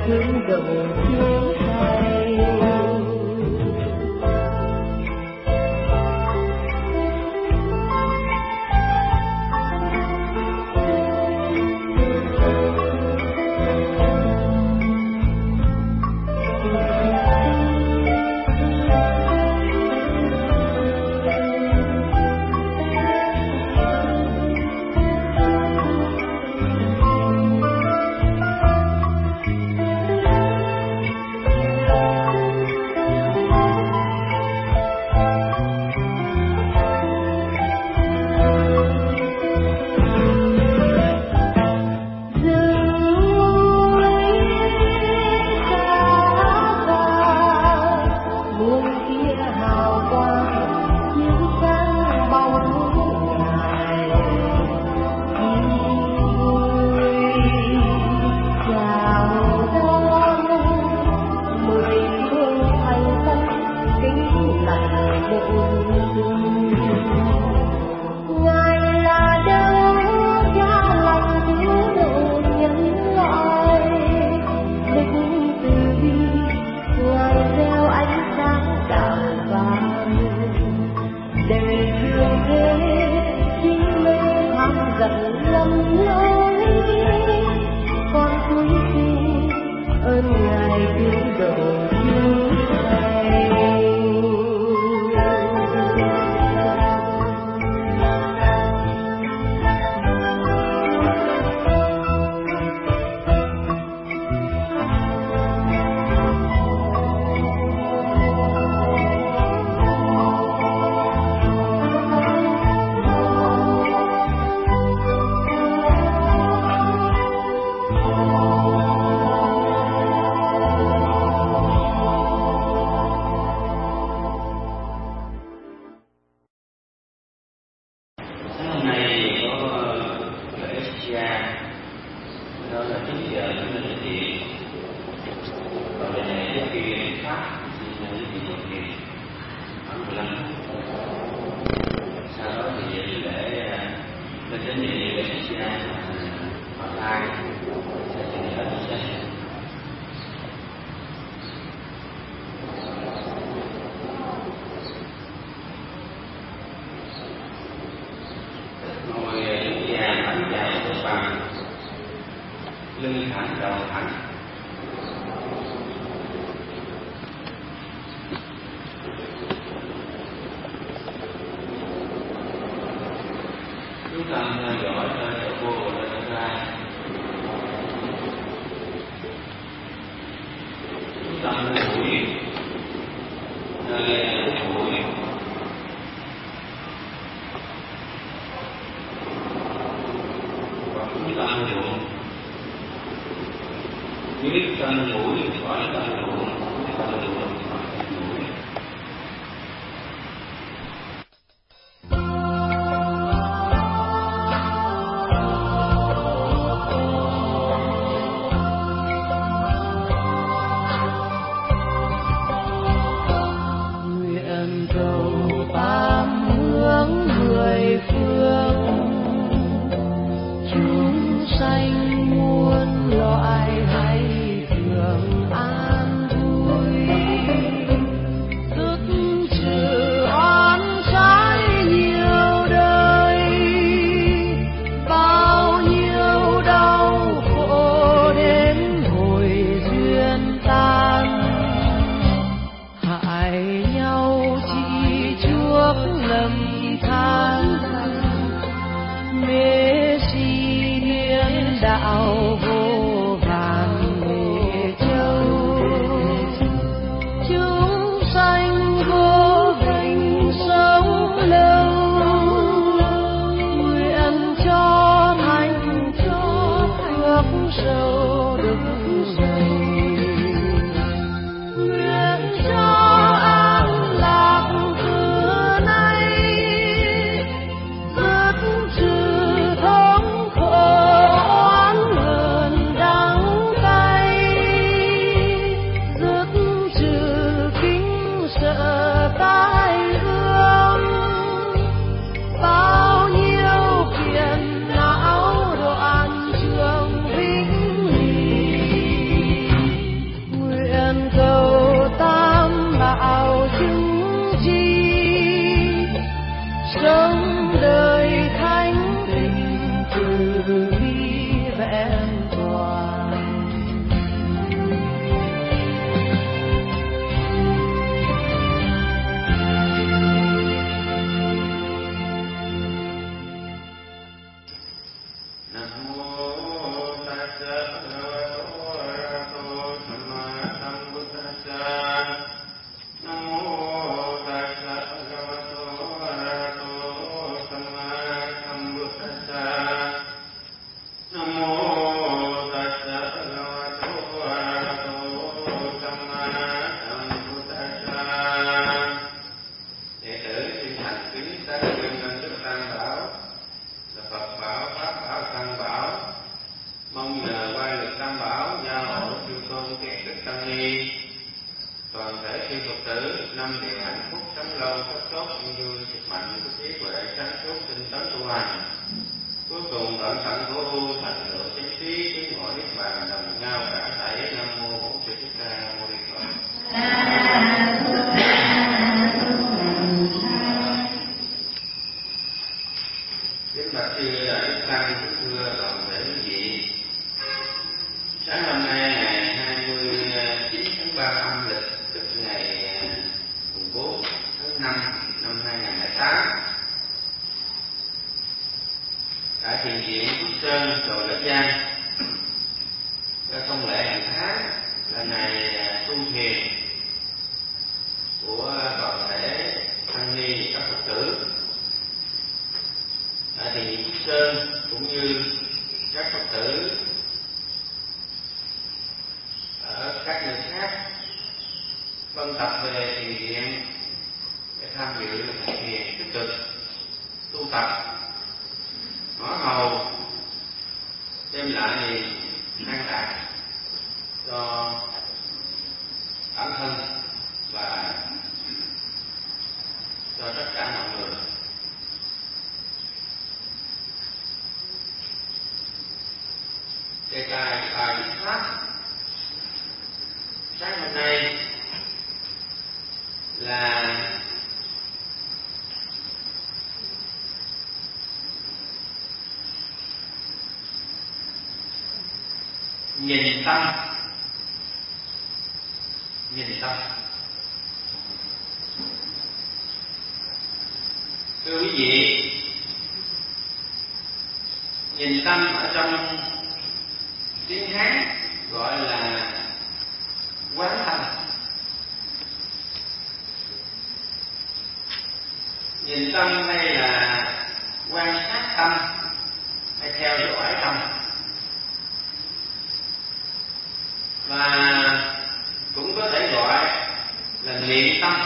thương đầu chiến hay. Lưng thẳng, đầu thẳng. Chúng ta theo dõi hơi thở vô và hơi thở ra. Chúng ta hơi mũi, hơi mũi. Và chúng ta hơi bụng. Dưới chân mũi gọi là chân bụng, chân bụng gọi là mũi. Nguyện cầu tam hướng mười phương, chúng sanh muôn loài hay thường an vui. tôn các đức tăng ni, toàn thể chư Phật tử năm điều hạnh phúc sống lâu phát tốt an vui sức mạnh của trí huệ sáng suốt tinh tấn tu hành, cuối cùng tận tận khổ u thành tựu chánh trí chứng ngộ niết bàn đồng ngao cả thảy. Nam mô Bổn Sư Thích Ca Mâu Ni Phật. Kính bạch sư đại đức tăng, kính thưa toàn thể quý vị, sáng hôm nay ngày 29 tháng 3 âm lịch, tức ngày 4 tháng 5 năm 2008, tại thiền viện Phước Sơn, chùa Đất Giang, theo thông lệ hàng tháng là ngày tu thiền của toàn thể tăng ni các Phật tử. Tại thiền viện Phước Sơn cũng như các Phật tử ở các nơi khác phân tập về thiền viện để tham dự thiền tích cực tu tập, ngõ hầu đem lại niềm an lạc cho bản thân và cho tất cả mọi người. Đề tài bài viết pháp sáng hôm nay là nhìn tâm. Nhìn tâm. Thưa quý vị, nhìn tâm ở trong tiếng Hán gọi là quán tâm. Nhìn tâm hay là quan sát tâm hay theo dõi tâm, và cũng có thể gọi là niệm tâm.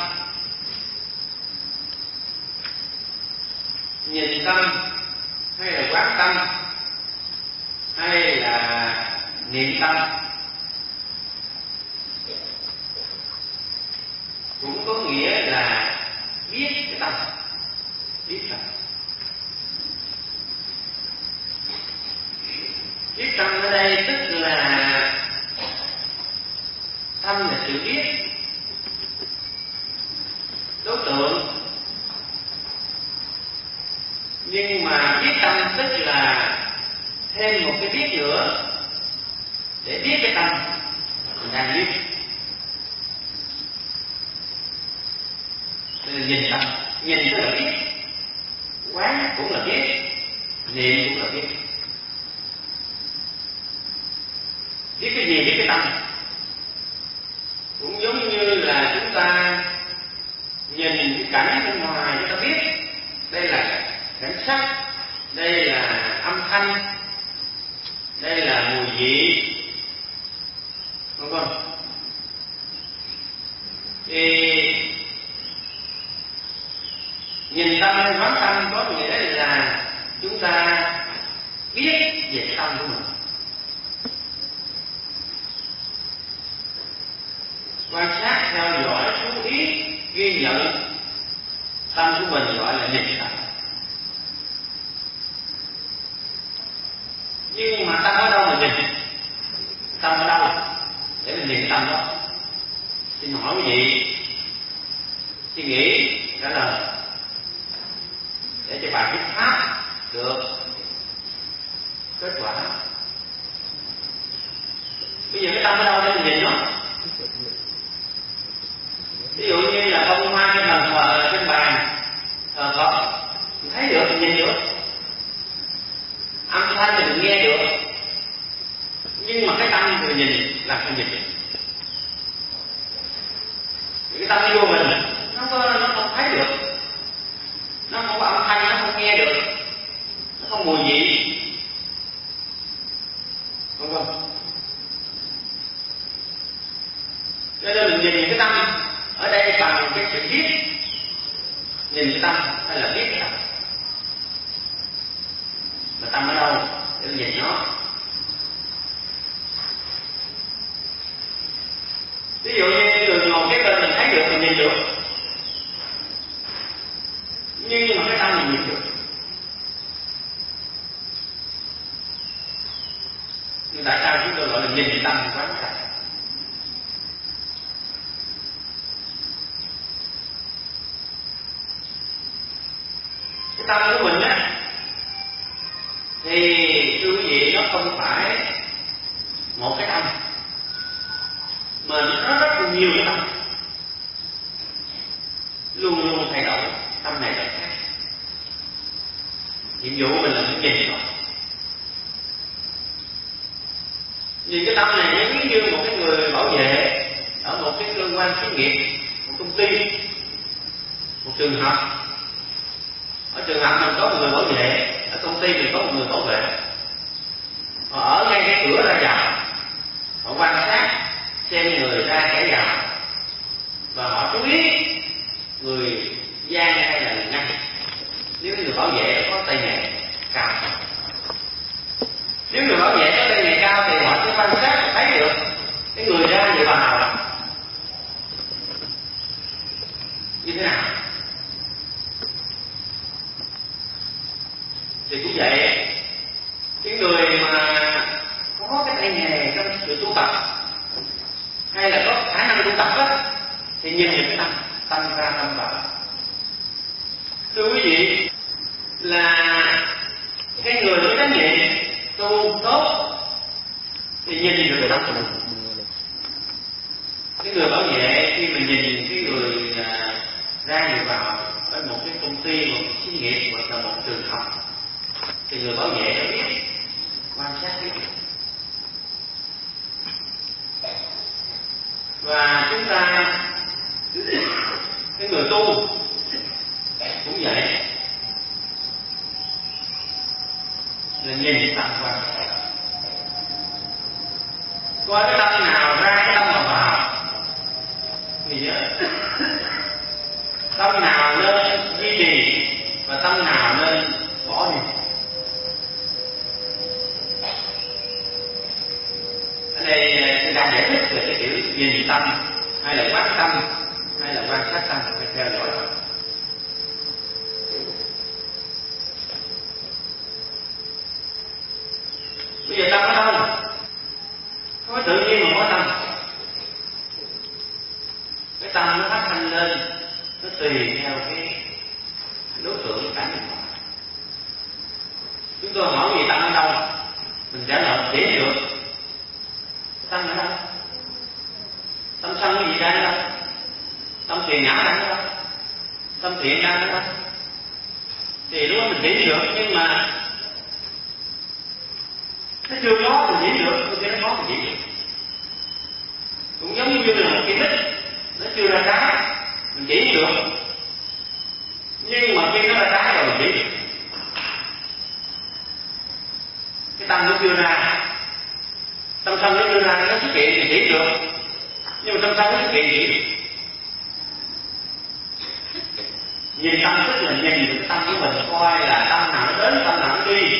Nhìn tâm hay là quán tâm hay là niệm tâm cũng có nghĩa là biết cái tâm, biết tâm. Biết tâm ở đây tức là tâm là sự biết, đối tượng, nhưng mà biết tâm tức là thêm một cái biết nữa để biết cái tâm mình đang biết. Nên là nhìn tâm, nhìn tức là biết, quán cũng là biết, niệm cũng là biết. Biết cái gì? Biết cái tâm. Cũng giống như là chúng ta nhìn cái cảnh bên ngoài chúng ta biết đây là cảnh sắc, đây là âm thanh, đây là mùi vị, đúng không? Thì nhìn tâm hay quán tâm có nghĩa là chúng ta biết về tâm của mình. Quan sát, theo dõi, chú ý, ghi nhận tâm của mình gọi là nhìn tâm. Nhưng mà tâm ở đâu mà nhìn? Tâm ở đâu để mình nhìn tâm đó? Xin hỏi quý vị suy nghĩ trả lời để cho bài viết pháp được kết quả. Bây giờ cái tâm ở đâu để mình nhìn nó? Ví dụ như là bông hoa trên bàn thờ, trên bàn thờ Phật, mình thấy được, mình nhìn được. Âm thanh thì mình nghe được, nhưng mà cái tâm thì mình nhìn là không nhìn được. Cái tâm nó vô mình, nó không thấy được, nó không có âm thanh, nó không nghe được, nó không mùi vị, đúng không? Cho nên mình nhìn cái tâm ở đây bằng cái sự biết, nhìn cái tâm hay là biết cái tâm. Mà tâm ở đâu để mình nhìn nó? Ví dụ như người ngồi cái bên mình thấy được, mình nhìn được, nhưng mà cái tâm mình nhìn được. Nhưng tại sao chúng tôi gọi là nhìn tâm quán sát? Cái tâm của mình á, thì thưa quý vị, nó không phải một cái tâm, mà nó rất là nhiều cái tâm, luôn luôn thay đổi, tâm này tâm khác. Nhiệm vụ của mình là phải nhìn nó. Vì cái tâm này nó giống như một cái người bảo vệ ở một cái cơ quan xí nghiệp, một công ty, một trường học. Ở trường học mình có một người bảo vệ, ở công ty mình có một người bảo vệ. Họ ở ngay cái cửa ra vào, họ quan sát xem người ra kẻ vào, và họ chú ý người gian hay là người ngăn. Nếu người bảo vệ có tay nghề cao, nếu người bảo vệ có tay nghề cao thì họ sẽ quan sát và thấy được cái người ra người vào như thế nào. Thì cũng vậy, cái người mà có cái tay nghề trong sự tu tập hay là có khả năng tu tập á, thì nhìn được cái tâm ra tâm vào. Thưa quý vị, là cái người có trách nhiệm tu tốt thì nhìn được cái tâm của mình. Cái người bảo vệ khi mình nhìn cái người ra người vào ở một cái công ty, một cái xí nghiệp hoặc là một trường học, thì người bảo vệ đã biết quan sát biết. Và chúng ta, cái người tu cũng vậy, là nhìn tâm quan sát. Coi cái tâm nào ra, cái tâm nào vào thì nhớ. Tâm nào nên duy trì và tâm nào nên bỏ đi. Ở đây tôi đang giải thích về cái chữ nhìn tâm, hay là quán tâm, hay là quan sát tâm, hay theo dõi tâm. Bây giờ tâm ở đâu? Không phải tự nhiên mà có tâm. Cái tâm nó phát thanh lên, nó tùy theo cái đối tượng cảm nhận. Chúng tôi hỏi gì tâm ở đâu, mình trả lời dễ được. Tâm ở đâu? Tâm sân cái gì ra ở đâu? Tâm phiền não ra ở đâu? Tâm thiện ra ở đâu? Thì lúc đó mình chỉ được, nhưng mà nó chưa có mình chỉ được, tôi thấy nó có mình chỉ được. Cũng giống như là một cái mít, nó chưa ra trái, mình chỉ được. Nhưng mà khi nó ra trái rồi mình chỉ được. Cái tâm nó chưa ra, tâm sân nó chưa ra, nó xuất hiện thì chỉ được. Nhưng mà tâm sân nó xuất hiện chỉ được. Nhìn tâm tức là nhìn được cái tâm của mình, coi là tâm nào nó đến, tâm nào nó đi.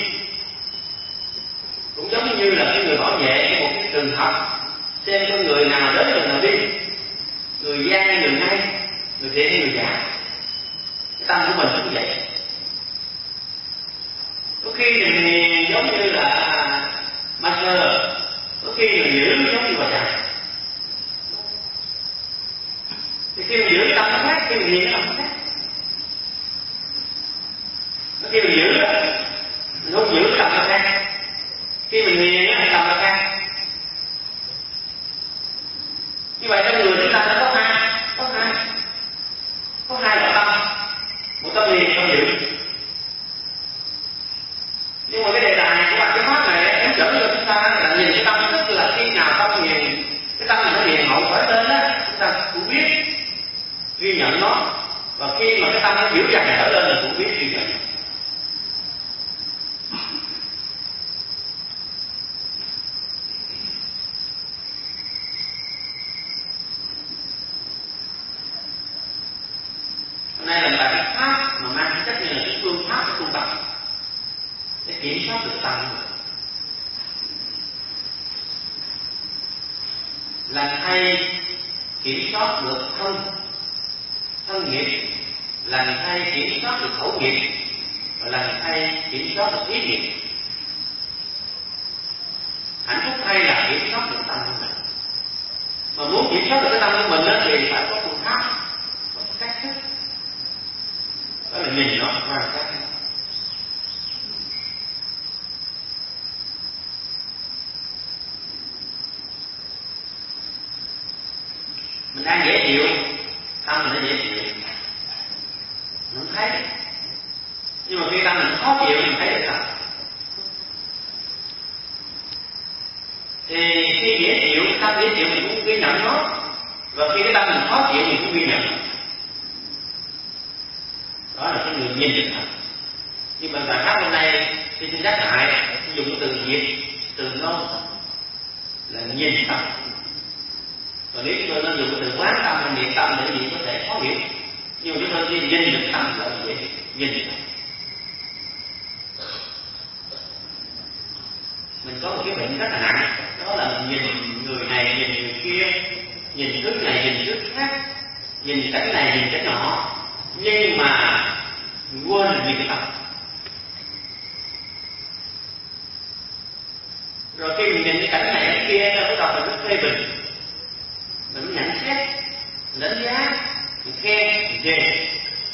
Cũng giống như là cái người bảo vệ của một cái trường học, xem có người nào đến người nào đi, người gian hay người ngay, người thiện hay người giả. Cái tâm của mình cũng vậy. Có khi thì giống như là master, có khi người giữ giống như bà già. Thì khi mình giữ tâm nó khác, khi mình nhìn nó khác. Có khi mình giữ mình không giữ tâm nó khác. Khi mình hiền á, tâm nó khác. Như vậy trong người chúng ta nó có hai loại tâm, một tâm hiền, tâm dữ. Nhưng mà cái đề tài của cái pháp này em dẫn cho chúng ta là nhìn cái tâm, tức là khi nào tâm hiền, cái tâm nó hiền hậu khởi lên á, chúng ta cũng biết ghi nhận nó, và khi mà cái tâm nó dữ dằn khởi lên là cũng biết ghi nhận. Hôm nay là bài pháp mà mang chất như là cái phương pháp của tu tập để kiểm soát được tâm của mình. Là thầy kiểm soát được thân nghiệp, lành thay kiểm soát được khẩu nghiệp, và lành thay kiểm soát được ý nghiệp. Hạnh phúc thay là kiểm soát được tâm của mình. Mà muốn kiểm soát được cái tâm của mình đó thì phải có phương pháp, có cách thức. Đó là nhìn nó quan sát. Mình đang dễ chịu, tâm mình nó dễ chịu, mình không thấy. Nhưng mà khi tâm mình khó chịu mình thấy được sao? Thì khi dễ chịu, tâm dễ chịu mình cũng ghi nhận nó, và khi cái tâm mình khó chịu mình cũng ghi nhận nó. Đó là cái người nhìn được. Nhưng mà bài pháp hôm nay thì xin nhắc lại, dùng cái từ diệt, từ non là nhìn tâm. Còn nếu chúng tôi nên dùng cái từ quán tâm hay niệm tâm để gì có thể khó hiểu, nhưng mà chúng tôi chỉ nhìn được tâm là dễ nhìn được. Mình có một cái bệnh rất là nặng, đó là mình nhìn người này, nhìn người kia, nhìn thứ này, nhìn thứ khác, nhìn cảnh này, nhìn cảnh nọ, nhưng mà quên nhìn cái tâm. Rồi khi mình nhìn cái cảnh này, cảnh kia, bắt đầu mình mới phê bình, mình mới nhận xét, mình đánh giá, mình khen, mình chê.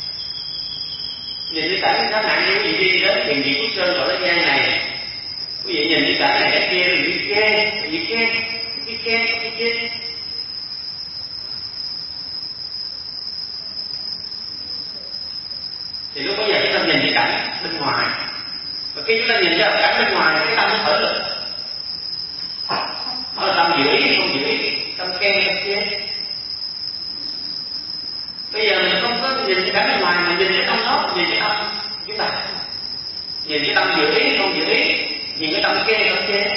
Nhìn cái cảnh nó nặng như quý vị đi đến thiền viện Phước Sơn ở thế gian này, quý vị nhìn cái cảnh này, cảnh kia, quý vị khen, quý vị khen, quý khen, quý chê. Thì lúc bây giờ chúng ta nhìn cái cảnh bên ngoài, và khi chúng ta nhìn ra cảnh bên ngoài, cái tâm nó khởi lên. Đó là tâm giữ ý, không giữ ý, tâm khen, tâm chê. Bây giờ mình không có nhìn cái cảnh bên ngoài, mình nhìn cái tâm đó, nhìn cái tâm chúng ta, nhìn cái tâm giữ ý, không giữ ý, nhìn cái tâm khen, tâm chê.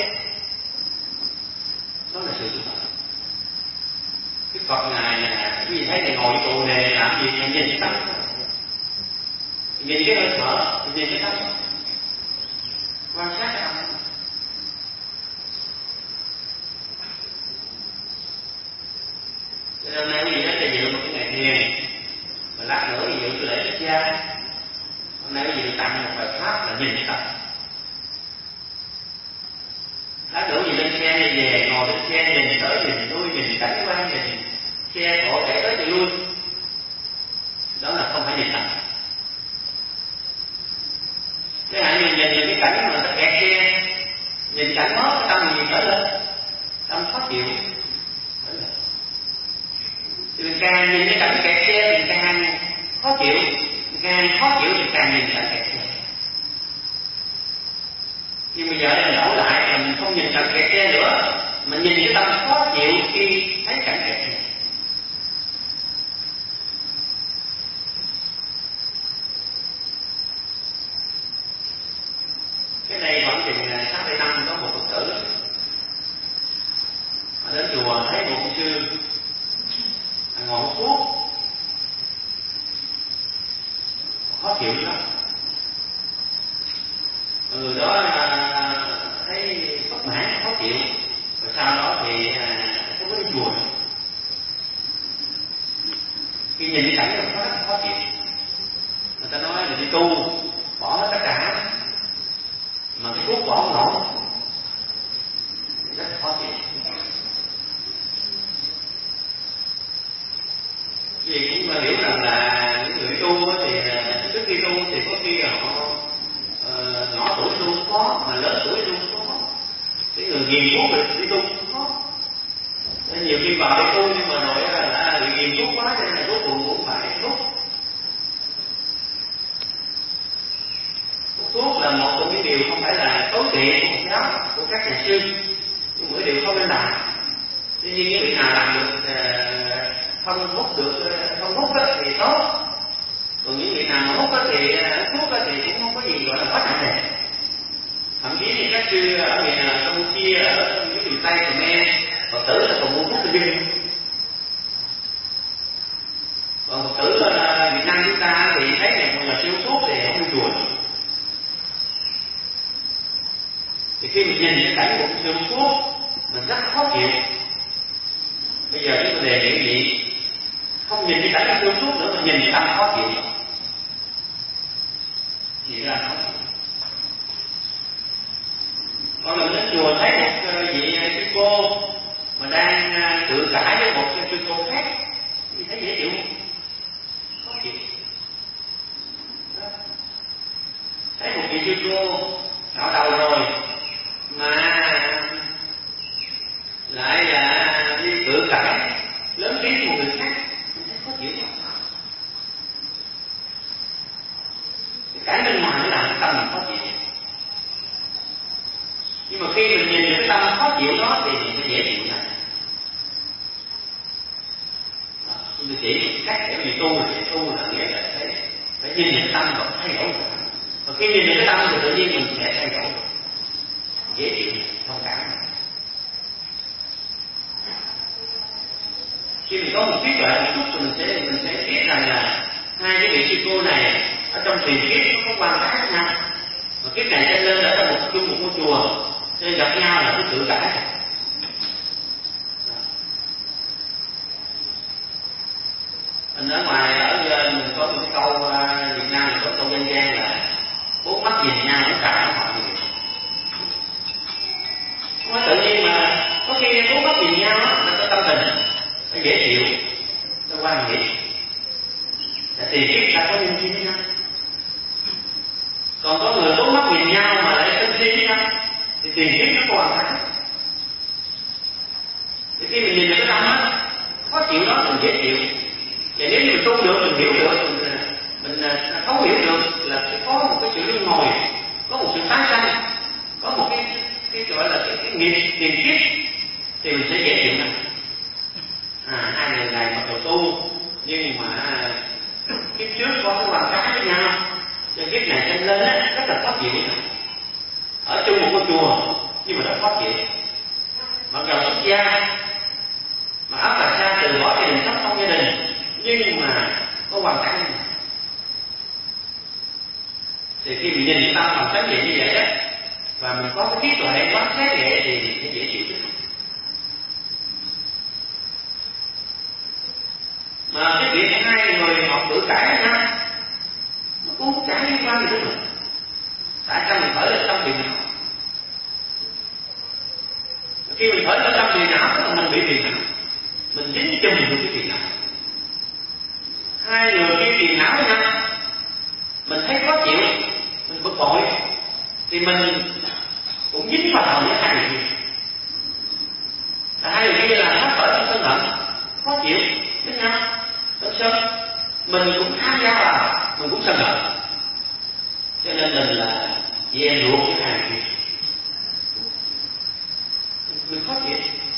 Đó là sự tu tập. Cái Phật ngài là quý vị thấy ngài ngồi tù này làm gì, ngài nhìn cái tâm, nhìn cái hơi thở, nhìn cái tâm, quan sát cái tâm. Cho nên hôm nay quý vị đã dự một cái ngày thiền, và lát nữa thì dự lễ xuất gia. Hôm nay quý vị được tặng một bài pháp là nhìn cái tâm. Lát nữa quý vị lên xe đi về, ngồi lên xe nhìn tới nhìn lui, nhìn cảnh quan, nhìn xe cộ chạy tới chạy lui. Đó là không phải nhìn tâm. Cái hạnh nhìn cái cảnh mà ta kẹt xe, nhìn cảnh đó cái tâm mình trở lên, tâm khó chịu. Thì mình càng nhìn cái cảnh kẹt xe mình càng khó chịu, càng khó chịu thì càng nhìn cảnh kẹt xe. Nhưng bây giờ mình đổi lại là mình không nhìn cảnh kẹt xe nữa, mình nhìn cái tâm khó chịu khi thấy cảnh kẹt xe. Cái này khoảng chừng 6-7 năm có một Phật tử ở đến chùa thấy một ông sư ngồi hút thuốc, khó chịu lắm. Người đó thấy bất mãn, khó chịu, rồi sau đó thì không có đi chùa. Khi nhìn cái cảnh nó rất khó chịu. Người ta nói là đi tu bỏ hết tất cả, mà cái thuốc bỏ không nổi, rất khó chịu. Vì cũng hiểu rằng là những người tu thì trước khi tu thì có khi họ nhỏ tuổi tu không có, mà lớn tuổi tu không có. Cái người nghiền thuốc rồi đi tu không có. Nên nhiều khi vào đi tu nhưng mà nói là bị nghiền thuốc quá cho nên là cuối cùng cũng phải thuốc. Thuốc là một trong những điều không phải là tối kỵ của Phật giáo, của các nhà sư, nhưng mỗi điều không nên làm. Tuy nhiên những vị nào làm được không hút được, không hút thì tốt. Còn những vị nào mà hút thì thuốc thì cũng không có gì gọi là quá nặng nề. Thậm chí thì các sư ở miền Campuchia, ở những miền Tây Khmer, Phật tử là còn mua thuốc cho dưng. Còn Phật tử ở Việt Nam chúng ta thì thấy này một là siêu thuốc thì không đi chùa. Thì khi mình nhìn cái cảnh của siêu thuốc mình rất khó chịu. Bây Bây giờ chúng tôi đề nghị gì? Không nhìn cái cảnh tương suốt nữa, mà nhìn cái tâm khó chịu. Chỉ là khó chịu. Còn mình đến chùa thấy một vị sư cô mà đang tự cãi với một sư cô khác, thì thấy dễ chịu không? Khó chịu. Thấy một vị sư cô đảo đầu rồi mà lại là đi tự cãi lớn tiếng với một người khác, mình thấy khó chịu không? Cái cảnh bên ngoài nó làm cái tâm mình khó chịu. Nhưng mà khi mình nhìn được cái tâm khó chịu đó thì mình sẽ dễ chịu lại. Tôi chỉ cách để mình tu là nghĩa là phải nhìn được cái tâm và thay đổi được. Và khi nhìn được cái tâm thì tự nhiên mình sẽ thay đổi được, dễ chịu, thông cảm. Khi mình có một trí tuệ một chút thì mình sẽ biết rằng là hai cái vị sư cô này ở trong tiền kiếp nó có quan trái với nhau. Và kiếp này trên lên ở trong một ngôi chùa, nên gặp nhau là cứ tự cãi. Mình ở ngoài ở mình có một cái câu Việt Nam mình có câu dân gian là bốn mắt nhìn nhau nó cãi nó hỏi gì. Không phải tự nhiên mà có khi bốn mắt nhìn nhau nó có tâm tình, nó dễ chịu, nó quan hệ. Tại tiền kiếp ta có nhân duyên với nhau. Còn có người bốn mắt nhìn nhau mà lại sân si với nhau thì tiền kiếp nó có hoàn thành. Thì khi mình nhìn được cái tâm á, khó chịu đó mình dễ chịu. Và nếu như mình tu được, mình hiểu được, mình thấu hiểu được là sẽ có một cái sự luân hồi, có một sự tái sanh, có một cái gọi là cái nghiệp tiền kiếp thì mình sẽ dễ chịu này. Hai người này mặc dù tu nhưng mà kiếp trước có cái hoàn trái với nhau, cho kiếp này trên lên rất là khó chịu. Ở chung một ngôi chùa nhưng mà rất khó chịu. Mặc dù xuất gia mà áp đặt ra từ bỏ gia đình sống trong gia đình nhưng mà có hoàn cảnh này. Thì khi mình nhìn cái tâm bằng trách nhiệm như vậy đó và mình có cái trí tuệ quán xét vậy thì sẽ dễ chịu chứ. Mà cái việc hai người họ tự cãi với nhau nó cũng không chả liên quan gì đến mình. Tại sao mình khởi lên tâm phiền não? Khi mình khởi lên tâm phiền não tức là mình bị phiền não, mình dính chung vào cái phiền não. Hai người khi phiền não với nhau mình thấy khó chịu, mình bực bội thì mình cũng dính vào với hai người kia. Là hai người kia là phát khởi trong sân hận, khó chịu với nhau, sân sân, mình cũng tham gia vào, mình cũng sân hận. Cho nên mình là chị em ruột với hai người kia, mình khó chịu.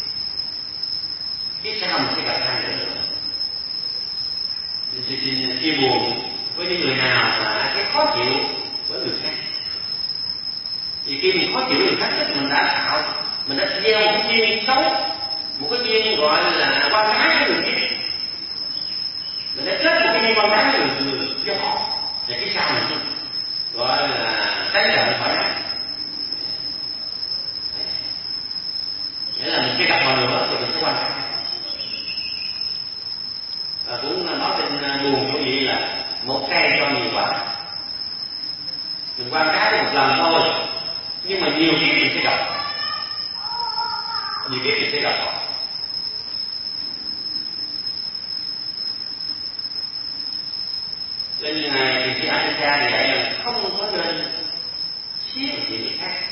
Biết sao mình sẽ gặp hai người nữa. Xin chia buồn với những người nào mà cái khó chịu với người khác. Vì khi mình khó chịu với người khác tức mình đã tạo, mình đã gieo một cái duyên xấu, một cái duyên gọi là quan trái với người kia. Mình đã kết một cái duyên quan trái với người với họ. Và cái sau mình gọi là tránh giận khỏi này. Nghĩa là mình sẽ gặp họ nữa thì mình sẽ quan trái. Và cũng nói trên buồn của vị là một cây cho nhiều quả. Mình quan trái được một lần thôi, nhưng mà nhiều kiếp mình sẽ gặp, nhiều kiếp mình sẽ gặp họ. Nên như này thì khi anh cha thì dạy là không có nên xiết một chuyện người khác.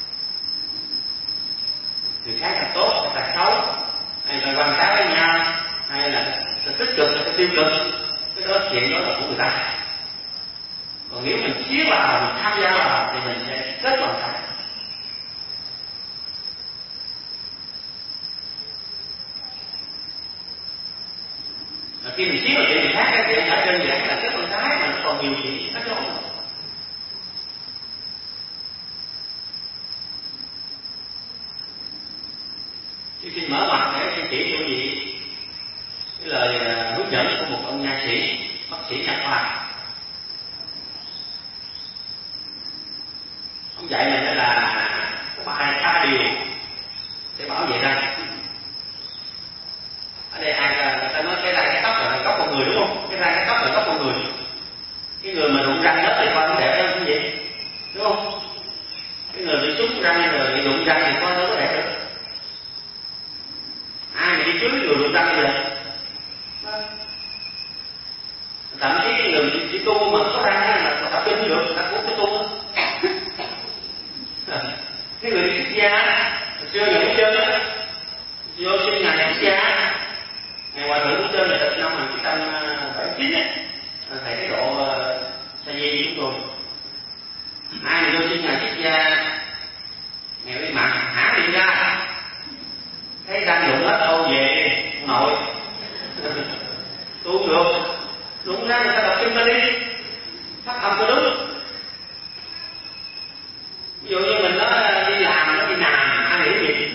Người khác là tốt, là xấu, hay là quan trái với nhau, hay là tích cực hay tiêu cực, cái đó chuyện đó là của người ta. Còn nếu mình chiếu vào, mình tham gia vào thì mình sẽ kết hoàn thành. Khi mình chiếu vào chuyện người khác, cái chuyện ở đơn giản là kết hoàn trái mà nó còn nhiều chuyện khác nhau. Khi xin mở mặt để xin chỉ cho gì cái lời hướng dẫn của một ông nha sĩ, bác sĩ nha khoa. Ông dạy mình là có ba điều để bảo vệ răng. con người đúng không? Cái răng cái tóc là tóc con người. Cái người mà đụng răng đó thì coi nó đẹp hơn cái gì, đúng không? Cái người bị súng răng rồi bị đụng răng thì coi nó có đẹp được. Ai mà đi cưới người đụng răng bây giờ? Thậm chí cái người chỉ tu mà có răng là tập kinh được, ta cũng cái tu. Cái người đi xuất gia, xưa nhà Úc Trân á, vô sinh ngày xuất gia, ngày hòa thượng Úc Trân là năm 1979 á, thầy cái độ sa di chúng tôi. Ai mà vô sinh ngày xuất gia, ngày đi mặt hả đi ra, thấy răng đụng hết đâu về nội, tu không được, đụng ra người ta đọc kinh ra đi, phát âm có đúng. Ví dụ như mình nó đi làm nó đi nằm, ai hiểu gì?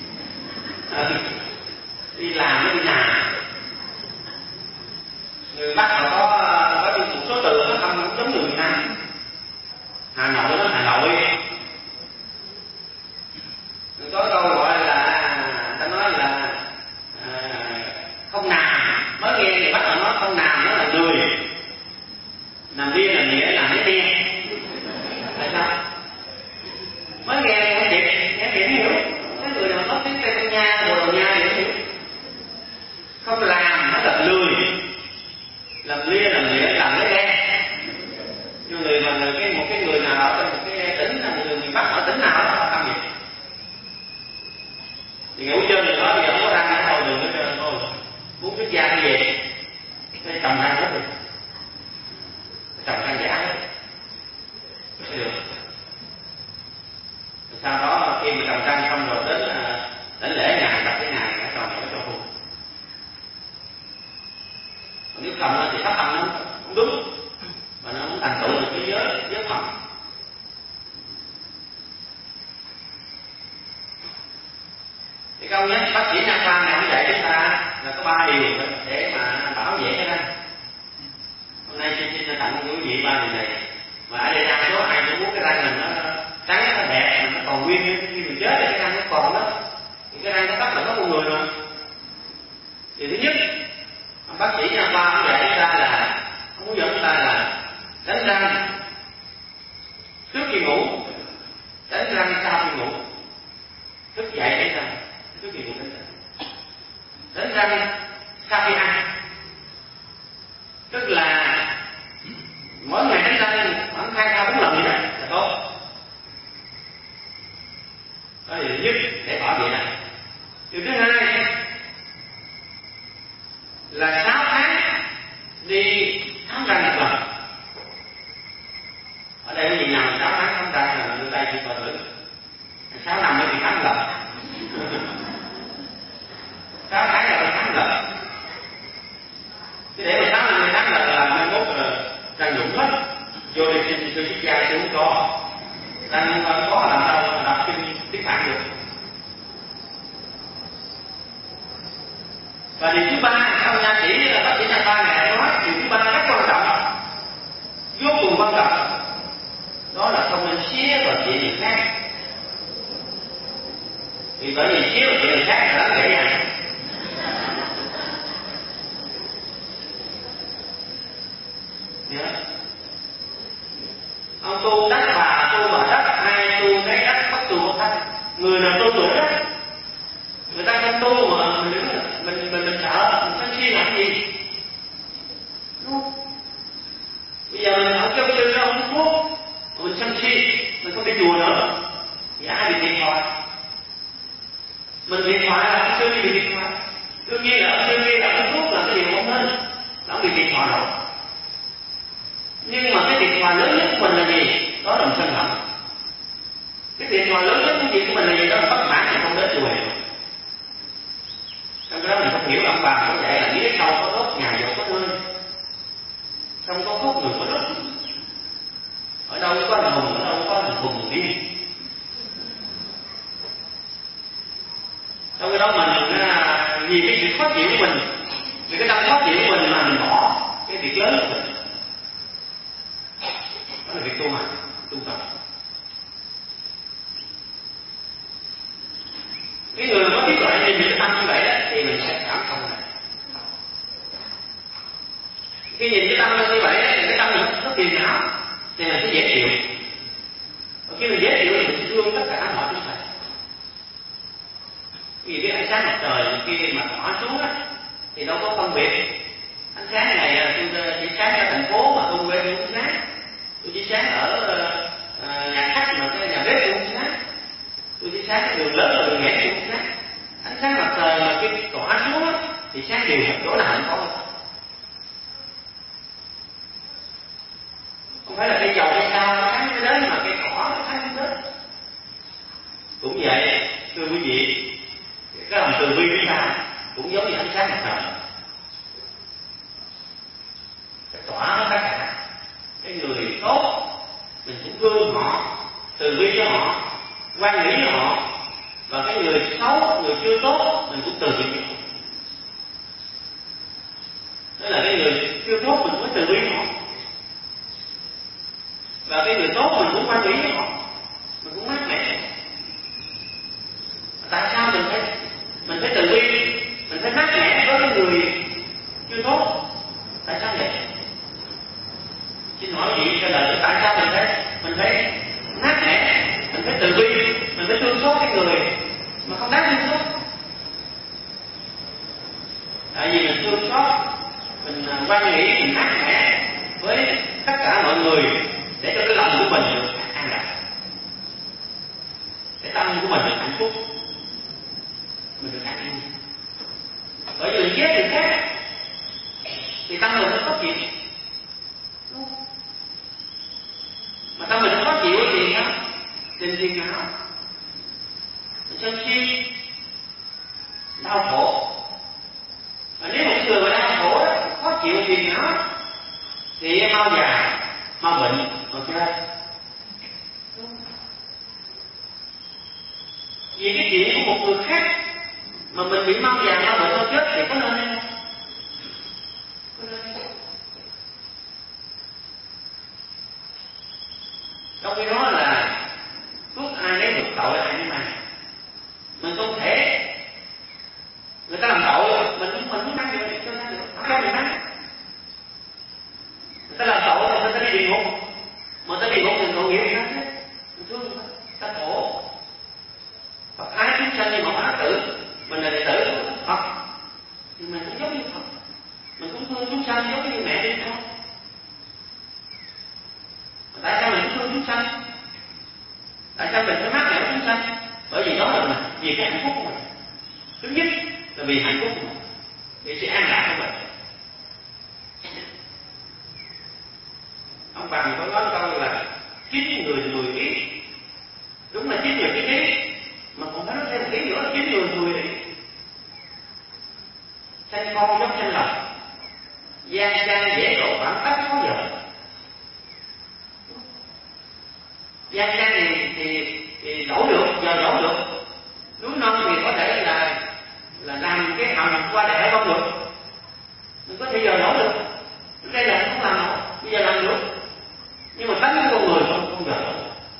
Đi làm nó đi nằm. Người Bắc họ có một số từ nó không giống người miền Nam. Hà Nội nó Hà Nội. Có câu gọi là ta nói là không nằm. Mới nghe người Bắc họ nói không nằm nó là người. Nằm riêng là nghĩa là hết nghe. Tại sao? Mới nghe không chuyện hiểu. Cái người nào nói tiếng Tây Ban Nha, Bồ Đào Nha thì hiểu. Không làm nó là lười, làm lia làm nghĩa làm lấy đen. Nhưng người mà một cái người nào ở trong một cái tỉnh là người miền Bắc ở tỉnh nào đó họ làm gì? Thì ngủ chơi rồi đó bây giờ không có răng nữa thôi đừng có chơi thôi. Muốn xuất gia cái gì? Cái trồng răng hết rồi. Trồng răng giả hết. Được. Sau đó khi mà trồng răng xong rồi đến lễ ngày gặp cái ngày đã trồng ở trong vùng. Nếu không thì phát âm nó không đúng và nó không thành tựu được cái giới phẩm. Thì câu nhất bác sĩ nha khoa này ông dạy chúng ta là có 3 điều để mà bảo vệ cái răng. Hôm nay xin tặng quý vị 3 điều này. Mà ở đây đa số ai cũng muốn cái răng mình nó trắng nó đẹp mà nó còn nguyên khi mình chết thì cái răng nó còn đó. Thì cái răng nó tóc là có con người mà. Điều thứ nhất, bác sĩ nha khoa ông dạy chúng ta là ông muốn dẫn chúng ta là đánh răng trước khi ngủ, đánh răng sau khi ngủ, thức dậy đánh răng trước khi ngủ đánh răng sau khi ăn, tức là mỗi ngày đánh răng khoảng 2-3-4 lần vậy đó là tốt. Đó là điều nhất để bảo vệ răng. Điều thứ hai là 6 tháng đi khám răng một lần. Ở đây có gì nào 6 tháng khám răng là đưa tay chỉ coi thử. 6 năm mới đi khám lần. 6 tháng là đi khám lần. Chứ để mà 6 năm đi khám lần là mai mốt răng rụng hết. Vô đi xin sư xuất gia sư không có. Răng có làm sao đọc kinh tiếng Phạn được. Và điều thứ ba, ông nha sĩ là bác sĩ nha khoa này nói điều thứ ba rất quan trọng, vô cùng quan trọng, đó là không nên xía vào chuyện người khác. Vì bởi vì xía vào chuyện người khác là nó dễ dàng. Ông tu đắc bà, tu bà đắc, ai tu cái đắc, bất tu bất đắc. Người nào tu tuổi đó, người ta không tu mà mình sợ, mình sân si làm gì? Đúng không? Bây giờ mình ở trong sư nó không thuốc, mình sân si, mình không đi chùa nữa, thì ai bị thiệt thòi? Mình thiệt thòi là ông sư bị thiệt thòi. Đương nhiên là ông sư kia là không thuốc là cái điều không nên, là ông bị thiệt thòi rồi. Nhưng mà cái thiệt thòi lớn nhất của mình là gì? Đó là mình sân hận. Cái thiệt thòi lớn nhất của mình là gì? Đó là bất mãn thì không đến chùa. Trong đó mình không hiểu ông bà nó dạy là nghĩa sau có tốt, nhà giàu có nơi. Không có khúc người có đất. Ở đâu có thằng hùng, ở đâu có thằng hùng đi. Trong cái đó mình vì cái việc khó chịu của mình, vì cái tâm khó chịu của mình mà mình bỏ cái việc lớn của mình. Đó là việc tu hành, tu tập. Cái người có biết loại nhìn những tâm như vậy đó, thì mình sẽ cảm thông này. Khi nhìn cái tâm như vậy thì cái tâm mình nó phiền não thì mình sẽ dễ chịu. Và khi mình dễ chịu thì mình sẽ thương tất cả mọi chúng sanh. Vì cái ánh sáng mặt trời khi mà tỏa xuống á thì đâu có phân biệt. Ánh sáng này tôi chỉ sáng ở thành phố mà tôi quê tôi không sáng. Tôi chỉ sáng ở nhà khách mà cái nhà bếp tôi không sáng. Tôi chỉ sáng ở đường lớn và đường hẻm tôi không sáng. Ánh sáng mặt trời mà khi tỏa xuống á thì sáng đều chỗ nào cũng có. Không phải là cây dầu hay sao nó sáng đến mà cây cỏ nó sáng đến. Cũng vậy, thưa quý vị, cái lòng từ bi của ta cũng giống như ánh sáng mặt trời. Cái tỏa nó tất cả. Cái người tốt mình cũng thương họ, từ bi cho họ, quan nghĩ cho họ. Và cái người xấu, người chưa tốt mình cũng từ bi cho họ. Đó là cái người chưa tốt mình cũng từ bi cho họ. Và cái người tốt mình cũng quan nghĩ cho họ, mình cũng mát mẻ. Tại sao mình phải từ bi, mình phải mát mẻ với cái người chưa tốt? Tại sao vậy? Xin hỏi chị trả lời tại sao mình phải mát mẻ, mình phải từ bi, mình phải thương xót cái người mà không đáng thương xót? Tại vì mình thương xót, mình quan nghĩ, mình mát mẻ với tất cả mọi người để cho cái lòng của mình được an lạc, cái tâm của mình được hạnh phúc, mình được an vui. Bởi vì mình ghét người khác thì tâm mình nó khó chịu, mà tâm mình nó khó chịu thì sao? Tình phiền não, mình sân si, đau khổ. Và nếu một người mà đau khổ đó, khó chịu phiền não thì mau già, mau bệnh, mau chết. Vì cái chuyện của một người khác mà mình bị mau già, mau bệnh, mau chết thì có nên hay không? Có nên hay không? Trong khi đó là phước ai nấy được, tội ai nấy mang. Mình không thể người ta làm tội mình cũng mang được cho ta được, không cho mình mang. Người ta làm tội thì người ta đi địa ngục, mà ta đi địa ngục thì tội nghiệp gì đó chứ, mình thương người ta khổ. Phật ái chúng sanh như một á tử, mình là đệ tử của Phật thì mình cũng giống như Phật, mình cũng thương chúng sanh giống như mẹ thương con. Tại sao mình cũng thương chúng sanh? Tại sao mình phải mát mẻ chúng sanh? Bởi vì đó là mình, vì cái hạnh phúc của mình. Thứ nhất là vì hạnh phúc của mình, vì sự an lạc của mình. Ông Bằng có nói câu là 9 người 10 ý. Đúng là 9 người 9 ý, mà còn phải nói thêm một ý nữa là 9 người 10 ý. Sanh con giống sanh lòng, gian gian dễ độ khoảng cách khó dời. Gian gian thì đổ được, giờ đổ được. Núi non thì có thể là làm cái hầm qua đẻ không được, mình có thể giờ đổ được. Đây là không làm nổi, bây giờ làm được. Nhưng mà tánh của con người không giờ đổ.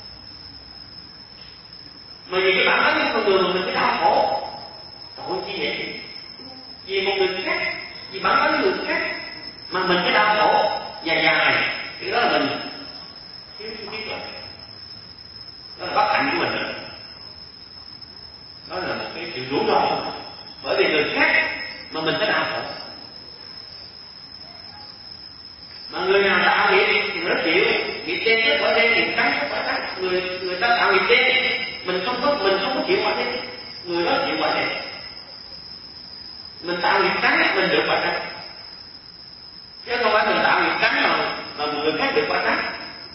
Mà vì cái bản tánh của con người mình phải đau khổ. Tội chi vậy? Vì một người khác, vì bản tánh người khác mà mình phải đau khổ dài, thì đó là mình thiếu trí tuệ. Đó là bất hạnh của mình rồi. Đó là một cái sự rủi ro. Bởi vì người khác mà mình phải đau khổ. Mà người nào tạo nghiệp thì nó chịu, nghiệp đen kết quả đen, nghiệp trắng kết quả trắng. Người ta tạo nghiệp đen, mình không có chịu quả đen, người đó chịu quả đen. Mình tạo nghiệp trắng mình được quả trắng, chứ không phải mình tạo nghiệp trắng mà người khác được quả trắng.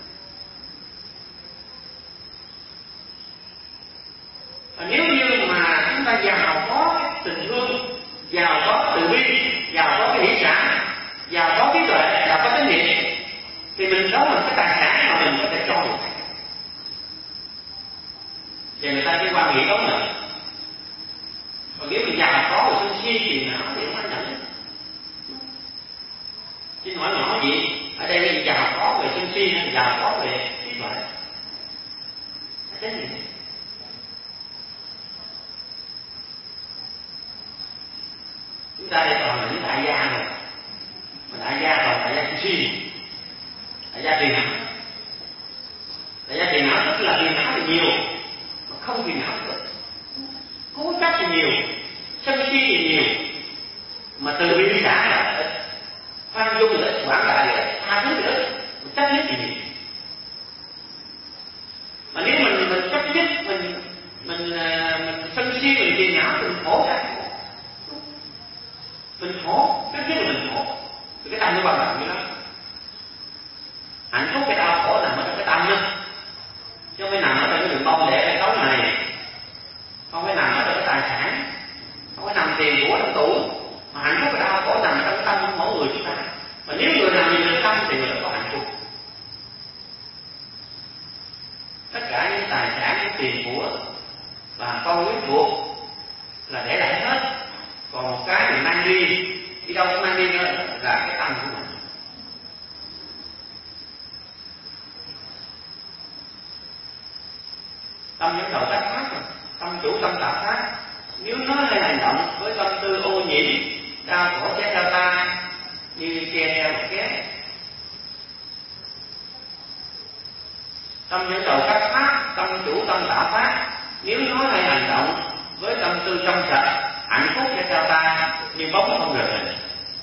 Và nếu như mà chúng ta giàu có cái tình thương, giàu có từ bi, giàu có cái hỷ xả, giàu có trí tuệ, giàu có chánh niệm, thì mình đó là cái tài sản mà mình có thể cho được. Và người ta sẽ quan nghĩ đó nữa. Còn nếu mình giàu có rồi sân si thì não thì không quan trọng. Xin hỏi nhỏ gì? Ở đây là giàu có về sân si hay giàu có về trí tuệ? Chánh niệm. Chúng ta đây toàn là những đại gia rồi, mà đại gia toàn đại gia sân si, đại gia phiền não. Đại gia phiền não tức là phiền não thì nhiều, mà không phiền não được. Cố chấp thì nhiều, sân si thì nhiều, mà từ bi xã là ít, khoan dung là ít, quảng đại là ít, tha thứ là ít, chấp nhất thì nhiều. Mà nếu mình chấp nhất, mình sân si, mình phiền não, mình khổ ra, mình khổ, chấp nhất là mình khổ, thì cái tâm nó quan trọng như đó. Hạnh phúc cái đau khổ nằm ở trong cái tâm đó, chứ không phải nằm ở trong cái đường bông để cái cấu này, không phải nằm ở trong cái tài sản, không phải nằm tiền của trong tủ, mà hạnh phúc cái đau khổ nằm trong cái tâm của mỗi người chúng ta. Và nếu người nào nhìn được tâm thì người đó có hạnh phúc. Tất cả những tài sản, những tiền của và con quyến thuộc là để lại hết, còn một cái mình mang đi đâu cũng mang đi nữa là cái tâm của mình. Tâm dẫn đầu tác pháp, tâm chủ tâm tạo pháp. Nếu nói hay hành động với tâm tư ô nhiễm, đau khổ sẽ theo ta như che theo một ké. Tâm dẫn đầu tác pháp, tâm chủ tâm tạo pháp. Nếu nói hay hành động với tâm tư trong sạch, hạnh phúc sẽ theo ta như bóng không rời mình.